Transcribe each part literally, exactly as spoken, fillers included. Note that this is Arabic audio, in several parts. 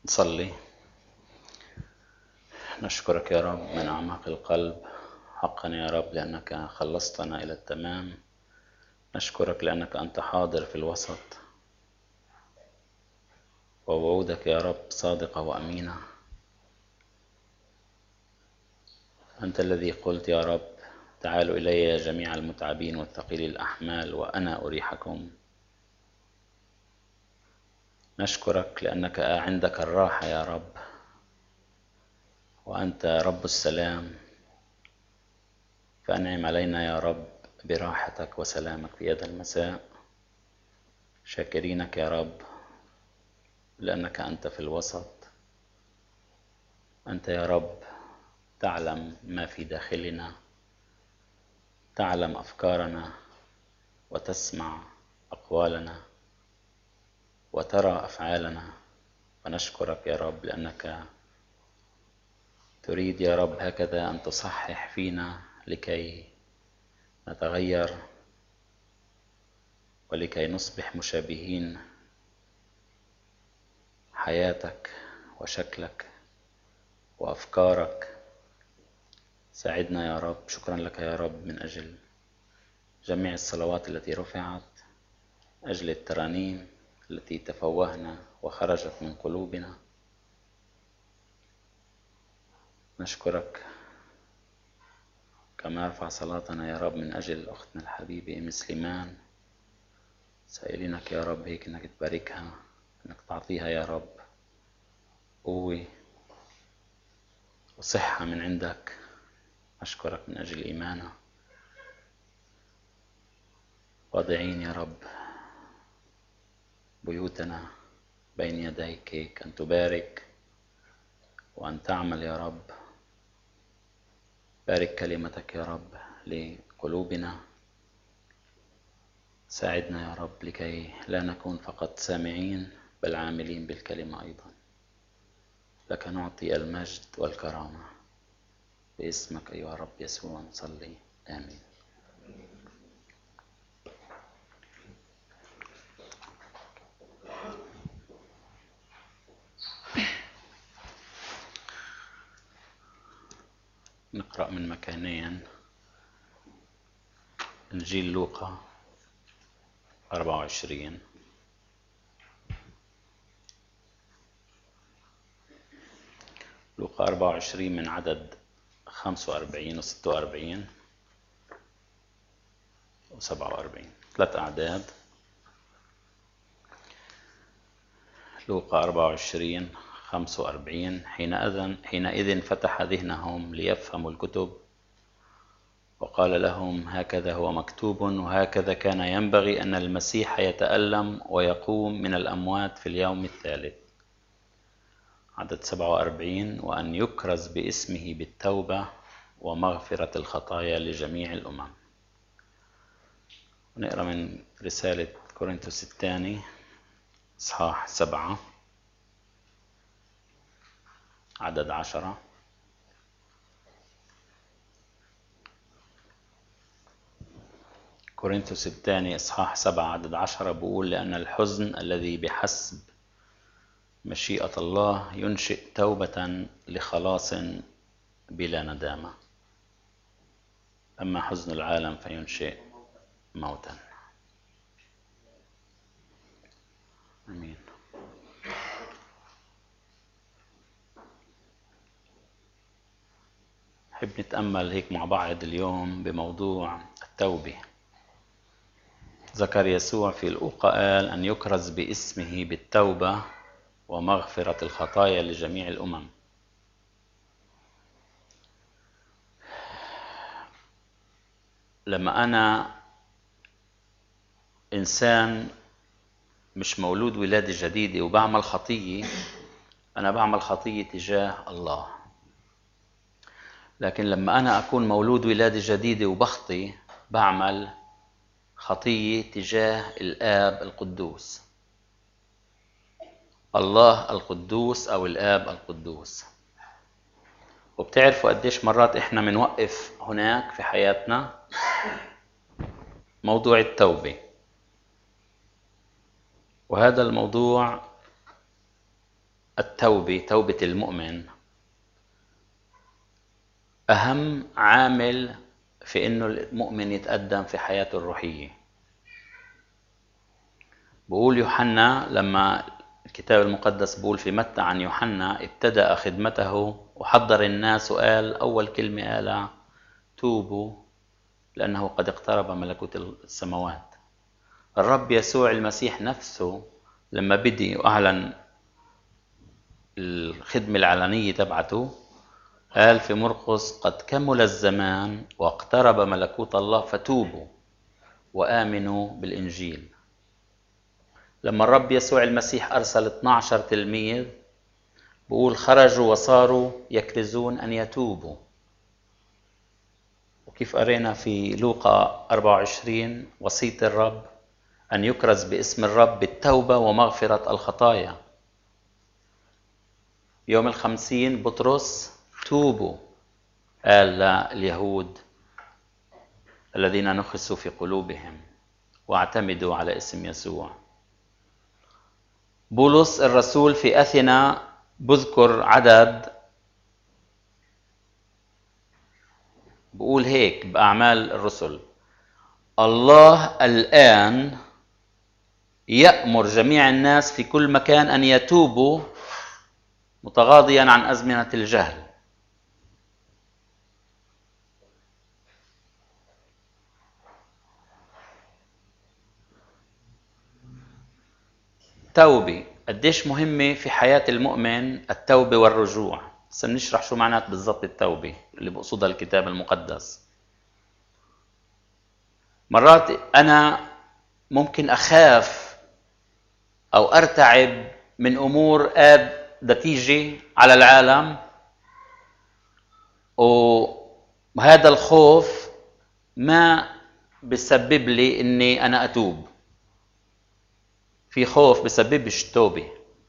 نصلي. نشكرك يا رب من أعماق القلب حقا يا رب لأنك خلصتنا إلى التمام. نشكرك لأنك أنت حاضر في الوسط، ووعودك يا رب صادقة وأمينة. أنت الذي قلت يا رب: تعالوا إلي يا جميع المتعبين والثقيل الأحمال وأنا أريحكم. نشكرك لأنك عندك الراحة يا رب، وأنت رب السلام، فأنعم علينا يا رب براحتك وسلامك في هذا المساء. شاكرينك يا رب لأنك أنت في الوسط. أنت يا رب تعلم ما في داخلنا، تعلم أفكارنا وتسمع أقوالنا وترى أفعالنا. ونشكرك يا رب لأنك تريد يا رب هكذا أن تصحح فينا لكي نتغير ولكي نصبح مشابهين حياتك وشكلك وأفكارك. ساعدنا يا رب. شكرا لك يا رب من أجل جميع الصلوات التي رفعت، أجل الترانيم التي تفوهنا وخرجت من قلوبنا. نشكرك كما نرفع صلاتنا يا رب من أجل أختنا الحبيبة أم سليمان، سائلينك يا رب هيك أنك تباركها، أنك تعطيها يا رب قوة وصحة من عندك. أشكرك من أجل إيمانها. واضعين يا رب بيوتنا بين يديك هيك أن تبارك وأن تعمل يا رب. بارك كلمتك يا رب لقلوبنا. ساعدنا يا رب لكي لا نكون فقط سامعين بل عاملين بالكلمة أيضا. لك نعطي المجد والكرامة باسمك أيها رب يسوع نصلي، آمين. نقرأ من مكانين. إنجيل لوقا أربعة وعشرين، لوقا أربعة وعشرين من عدد خمسة وأربعين وستة وأربعين وسبعة وأربعين، ثلاث أعداد. لوقا أربعة وعشرين خمسة وأربعين: حينئذ حينئذ فتح ذهنهم ليفهموا الكتب وقال لهم: هكذا هو مكتوب، وهكذا كان ينبغي أن المسيح يتألم ويقوم من الأموات في اليوم الثالث. عدد سبعة وأربعين: وأن يكرز باسمه بالتوبة ومغفرة الخطايا لجميع الأمم. ونقرأ من رسالة كورنثوس الثاني إصحاح سبعة عدد عشرة: كورنثوس الثاني إصحاح سبعة عدد عشرة بقول: لأن الحزن الذي بحسب مشيئة الله ينشئ توبة لخلاص بلا ندامة، أما حزن العالم فينشئ موتا. آمين. نحب نتأمل هيك مع بعض اليوم بموضوع التوبة. ذكر يسوع في لوقا قال أن يكرز باسمه بالتوبة ومغفرة الخطايا لجميع الأمم. لما أنا إنسان مش مولود ولادة جديدة وبعمل خطية، أنا بعمل خطية تجاه الله. لكن لما أنا أكون مولود ولادة جديدة وبخطي، بعمل خطية تجاه الآب القدوس، الله القدوس أو الآب القدوس. وبتعرفوا قديش مرات إحنا منوقف هناك في حياتنا موضوع التوبة. وهذا الموضوع التوبة، توبة المؤمن، أهم عامل في إنه المؤمن يتقدم في حياته الروحية. بقول يوحنا لما الكتاب المقدس بقول في متى عن يوحنا ابتدأ خدمته وحضر الناس وقال أول كلمة قالها توبوا لأنه قد اقترب ملكوت السماوات. الرب يسوع المسيح نفسه لما بدي وأعلن الخدمة العلنية تبعته قال في مرقس قد كمل الزمان واقترب ملكوت الله فتوبوا وآمنوا بالإنجيل. لما الرب يسوع المسيح أرسل اثني عشر تلميذ بقول خرجوا وصاروا يكرزون أن يتوبوا. وكيف قرينا في لوقا أربعة وعشرين وصية الرب أن يكرز باسم الرب بالتوبة ومغفرة الخطايا. يوم الخمسين بطرس توبوا قال لليهود الذين نخسوا في قلوبهم واعتمدوا على اسم يسوع. بولس الرسول في أثينا بذكر عدد بقول هيك بأعمال الرسل الله الآن يأمر جميع الناس في كل مكان أن يتوبوا متغاضيا عن أزمنة الجهل. توبة قديش مهمة في حياة المؤمن التوبة والرجوع. سنشرح شو معنات بالضبط التوبة اللي بقصدها الكتاب المقدس. مرات أنا ممكن أخاف أو أرتعب من أمور آد نتيجة على العالم، وهذا الخوف ما بيسبب لي إني أنا أتوب. في خوف بسببش التوبة.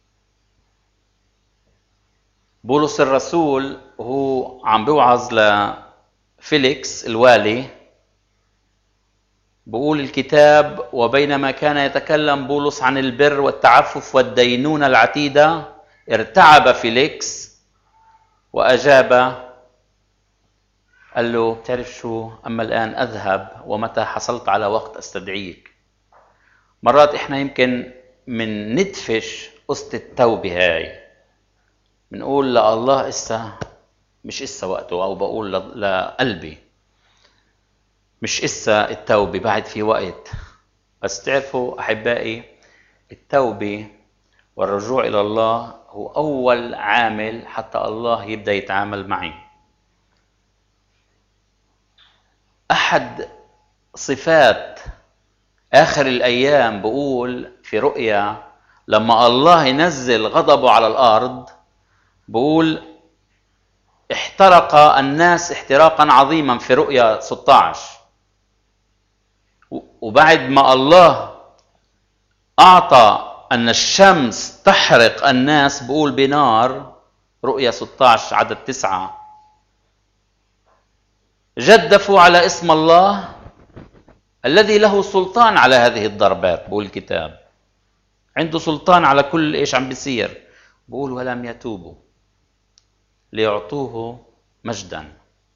بولس الرسول وهو عم بيوعظ لفيليكس الوالي بقول الكتاب وبينما كان يتكلم بولس عن البر والتعفف والدينونة العتيدة ارتعب فيليكس وأجاب قال له بتعرف شو أما الآن أذهب ومتى حصلت على وقت أستدعيك. مرات إحنا يمكن من ندفش قصة التوبة هاي بنقول لله إسا مش إسا وقته، أو بقول لقلبي مش إسا التوبة بعد في وقت. بس تعرفوا أحبائي التوبة والرجوع إلى الله هو أول عامل حتى الله يبدأ يتعامل معي. أحد صفات آخر الأيام بقول في رؤيا لما الله ينزل غضبه على الأرض بقول احترق الناس احتراقا عظيما في رؤيا ستة عشر. وبعد ما الله أعطى أن الشمس تحرق الناس بقول بنار رؤيا ستة عشر عدد تسعة جدفوا على اسم الله الذي له سلطان على هذه الضربات. بقول الكتاب عنده سلطان على كل إيش عم بيصير. بقول ولم يتوبوا ليعطوه مجدا.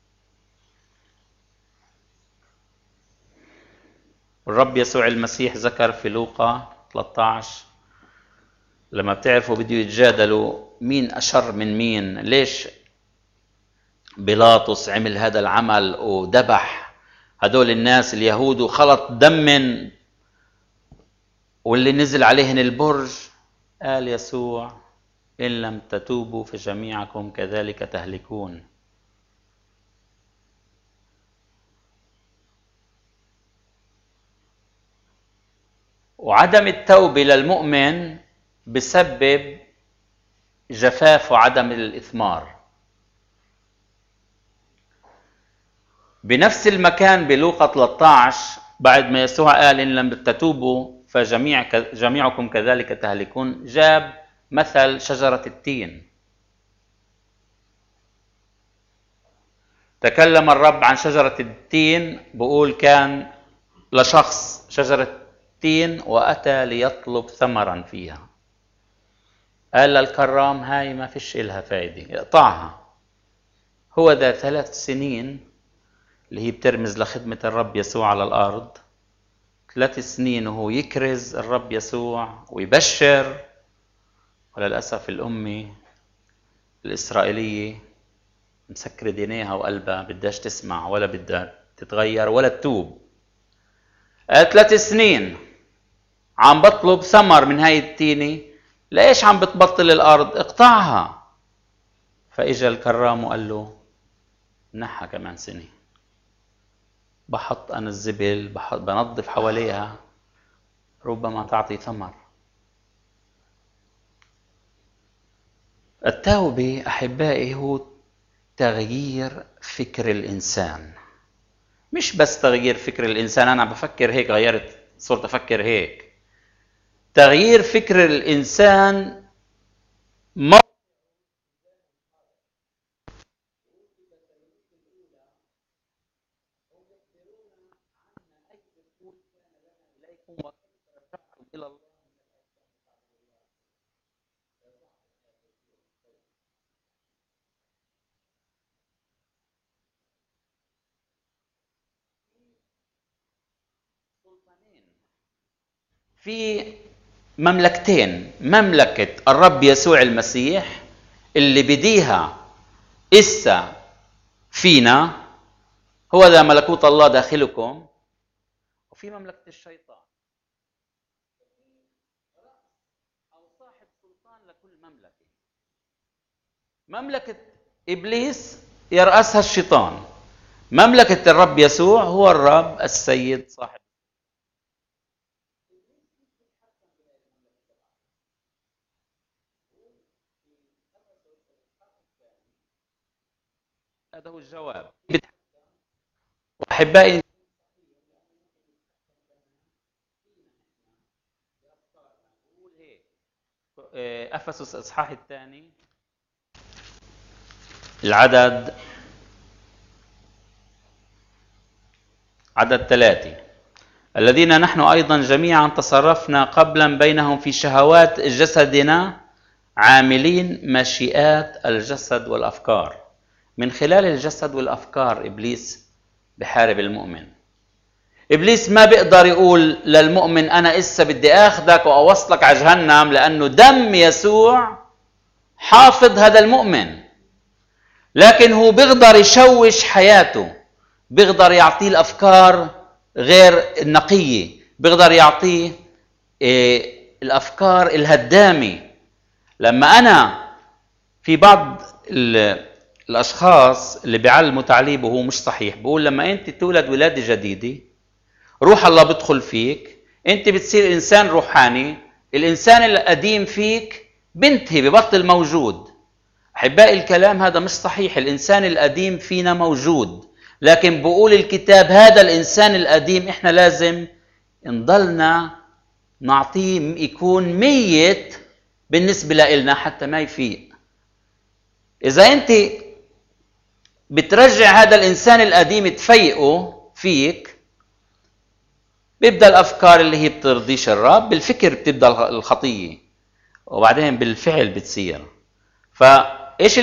الرب يسوع المسيح ذكر في لوقا ثلاثة عشر لما بتعرفوا بده يتجادلوا مين أشر من مين، ليش بيلاطس عمل هذا العمل وذبح هدول الناس اليهود وخلط دم واللي نزل عليهن البرج. قال يسوع إن لم تتوبوا فجميعكم كذلك تهلكون. وعدم التوبة للمؤمن بسبب جفاف وعدم الإثمار. بنفس المكان بلوقا ثلاثة عشر بعد ما يسوع قال إن لم تتوبوا فجميع جميعكم كذلك تهلكون جاب مثل شجرة التين. تكلم الرب عن شجرة التين بقول كان لشخص شجرة التين وأتى ليطلب ثمرا فيها. قال للكرام هاي ما فيش إلها فايدة، اقطعها. هو ذا ثلاث سنين اللي هي بترمز لخدمة الرب يسوع على الأرض، ثلاث سنين وهو يكرز الرب يسوع ويبشر، وللأسف الأمة الإسرائيلية مسكرة دينيها وقلبها، بدهاش تسمع ولا بدها تتغير ولا تتوب. ثلاث سنين عم بطلب ثمر من هاي التينة، ليش عم بتبطل الأرض؟ اقطعها. فإجا الكرام وقال له نحى كمان سنة، بحط أنا الزبل، بحط بنظف حواليها، ربما تعطي ثمر. التوبة أحبائي هو تغيير فكر الإنسان، مش بس تغيير فكر الإنسان، أنا بفكر هيك غيرت صرت أفكر هيك. تغيير فكر الإنسان م... في مملكتين، مملكة الرب يسوع المسيح اللي بديها إسا فينا، هو ذا ملكوت الله داخلكم، وفي مملكة الشيطان أو صاحب سلطان لكل مملكة. مملكة إبليس يرأسها الشيطان، مملكة الرب يسوع هو الرب السيد صاحب. هذا هو الجواب. أحبائي أفسس الإصحاح الثاني العدد عدد ثلاثة: الذين نحن أيضا جميعا تصرفنا قبلا بينهم في شهوات جسدنا عاملين مشيئات الجسد والأفكار. من خلال الجسد والأفكار إبليس بحارب المؤمن. إبليس ما بيقدر يقول للمؤمن أنا إسا بدي أخذك وأوصلك على جهنم، لأنه دم يسوع حافظ هذا المؤمن، لكن هو بيقدر يشوش حياته، بيقدر يعطيه الأفكار غير النقية، بيقدر يعطيه إيه الأفكار الهدامة. لما أنا في بعض الأشخاص اللي بيعلموا تعليم وهو مش صحيح، بقول لما أنت تولد ولادة جديدة روح الله بدخل فيك، أنت بتصير إنسان روحاني، الإنسان القديم فيك بنتهي ببطل موجود. أحبائي الكلام هذا مش صحيح، الإنسان القديم فينا موجود، لكن بقول الكتاب هذا الإنسان القديم إحنا لازم نضلنا نعطيه يكون ميت بالنسبة لنا حتى ما يفيق. إذا أنت بترجع هذا الإنسان القديم تفيقه فيك، بيبدأ الأفكار اللي هي بترضيش الرب، بالفكر بتبدأ الخطية، وبعدين بالفعل بتصير. فإيش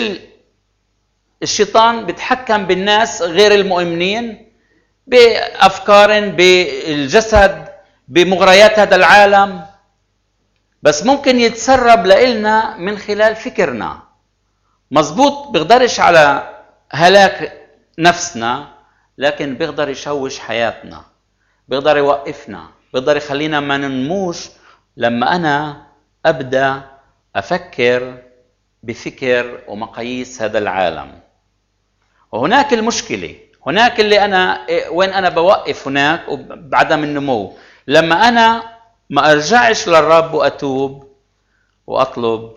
الشيطان بتحكم بالناس غير المؤمنين بأفكار، بالجسد، بمغريات هذا العالم، بس ممكن يتسرب لإلنا من خلال فكرنا. مزبوط، بيقدرش على هلاك نفسنا، لكن بيقدر يشوش حياتنا، بيقدر يوقفنا، بيقدر يخلينا ما ننموش. لما أنا أبدأ أفكر بفكر ومقاييس هذا العالم، وهناك المشكلة، هناك اللي أنا وين أنا بوقف هناك بعدم النمو. لما أنا ما أرجعش للرب وأتوب وأطلب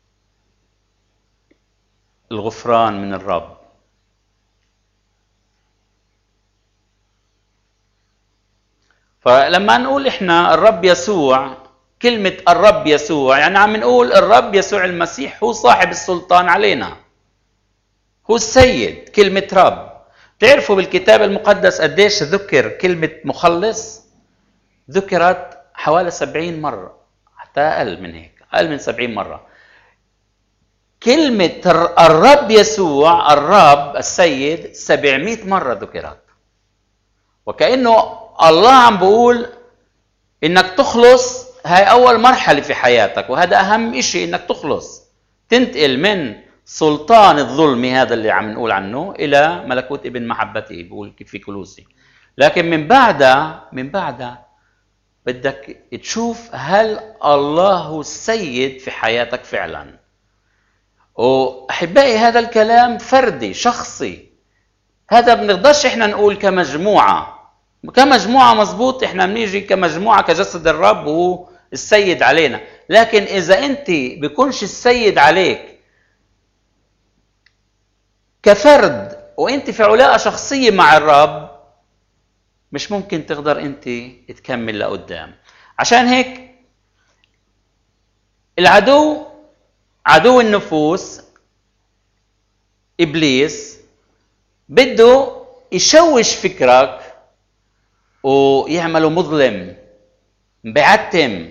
الغفران من الرب. فلما نقول إحنا الرب يسوع، كلمة الرب يسوع يعني عم نقول الرب يسوع المسيح هو صاحب السلطان علينا، هو السيد. كلمة رب، تعرفوا بالكتاب المقدس قديش ذكر كلمة مخلص؟ ذكرت حوالي سبعين مرة، حتى أقل من هيك، أقل من سبعين مرة. كلمة الرب يسوع، الرب السيد، سبعمائة مرة ذكرت، وكأنه الله عم بقول إنك تخلص هاي أول مرحلة في حياتك، وهذا أهم إشي، إنك تخلص، تنتقل من سلطان الظلم هذا اللي عم نقول عنه إلى ملكوت ابن محبته، بقول في كولوسي. لكن من بعدها من بعدها بدك تشوف هل الله هو السيد في حياتك فعلا. وأحبائي هذا الكلام فردي شخصي، هذا بنقدرش إحنا نقول كمجموعة كمجموعة مزبوط، إحنا بنيجي كمجموعة كجسد الرب وهو السيد علينا. لكن إذا أنت بيكونش السيد عليك كفرد وأنت في علاقة شخصية مع الرب، مش ممكن تقدر أنت تكمل لقدام. عشان هيك العدو، عدو النفوس إبليس، بده يشوش فكرك ويعمله مظلم، بيعتم،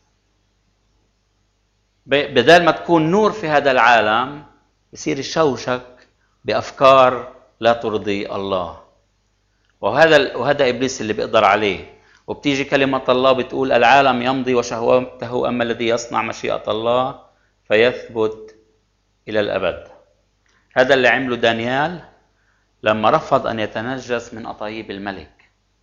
بدل ما تكون نور في هذا العالم يصير يشوشك بأفكار لا ترضي الله. وهذا وهذا إبليس اللي بيقدر عليه. وبتيجي كلمة الله بتقول العالم يمضي وشهوته، أما الذي يصنع مشيئة الله فيثبت إلى الأبد. هذا اللي عمله دانيال لما رفض أن يتنجس من أطايب الملك.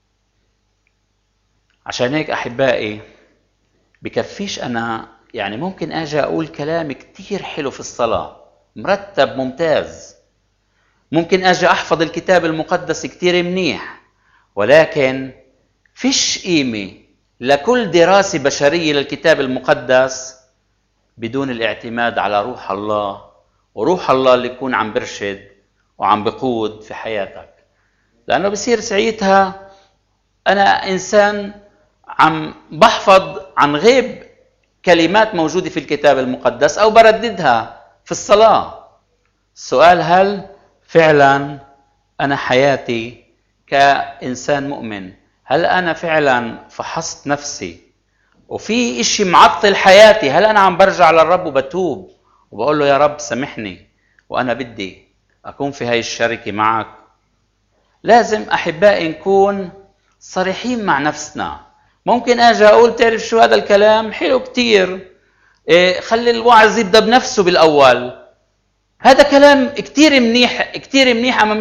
عشان هيك أحبائي بكفيش أنا يعني ممكن أجي أقول كلام كتير حلو في الصلاة، مرتب ممتاز، ممكن أجي أحفظ الكتاب المقدس كتير منيح، ولكن فيش قيمة لكل دراسة بشرية للكتاب المقدس بدون الاعتماد على روح الله، وروح الله اللي يكون عم برشد وعم بقود في حياتك. لأنه بصير ساعتها أنا إنسان عم بحفظ عن غيب كلمات موجودة في الكتاب المقدس أو برددها في الصلاة. السؤال هل فعلا أنا حياتي كإنسان مؤمن، هل أنا فعلا فحصت نفسي وفي إشي معطل حياتي؟ هل أنا عم برجع للرب وبتوب وبقول له يا رب سامحني وأنا بدي أكون في هاي الشركة معك؟ لازم أحبائي نكون صريحين مع نفسنا. ممكن أجي أقول تعرف شو هذا الكلام حلو كتير، إيه خلي الوعظ يبدأ بنفسه بالأول، هذا كلام كتير منيح كتير منيح أمام